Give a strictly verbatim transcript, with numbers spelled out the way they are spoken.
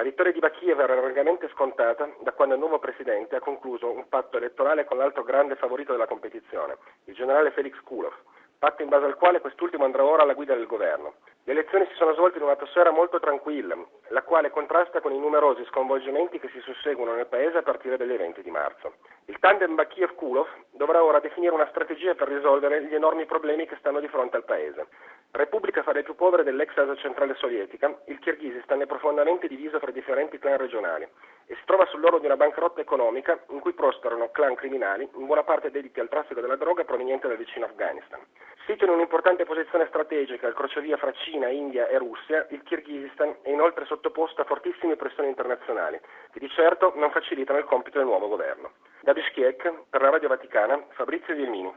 vittoria di Bakiyev era largamente scontata da quando il nuovo presidente ha concluso un patto elettorale con l'altro grande favorito della competizione, il generale Felix Kulov, patto in base al quale quest'ultimo andrà ora alla guida del governo. Le elezioni si sono svolte in un'atmosfera molto tranquilla, la quale contrasta con i numerosi sconvolgimenti che si susseguono nel paese a partire dagli eventi di marzo. Il tandem Bakiyev-Kulov dovrà ora definire una strategia per risolvere gli enormi problemi che stanno di fronte al paese. Repubblica fra le più povere dell'ex Asia centrale sovietica, il Kirghizistan è profondamente diviso fra differenti clan regionali e si trova sull'orlo di una bancarotta economica in cui prosperano clan criminali, in buona parte dediti al traffico della droga proveniente dal vicino Afghanistan. Sito in un'importante posizione strategica al crocevia fra Cina, India e Russia, il Kirghizistan è inoltre sottoposto a fortissime pressioni internazionali, che di certo non facilitano il compito del nuovo governo. Da Bishkek, per la Radio Vaticana, Fabrizio Vielmini.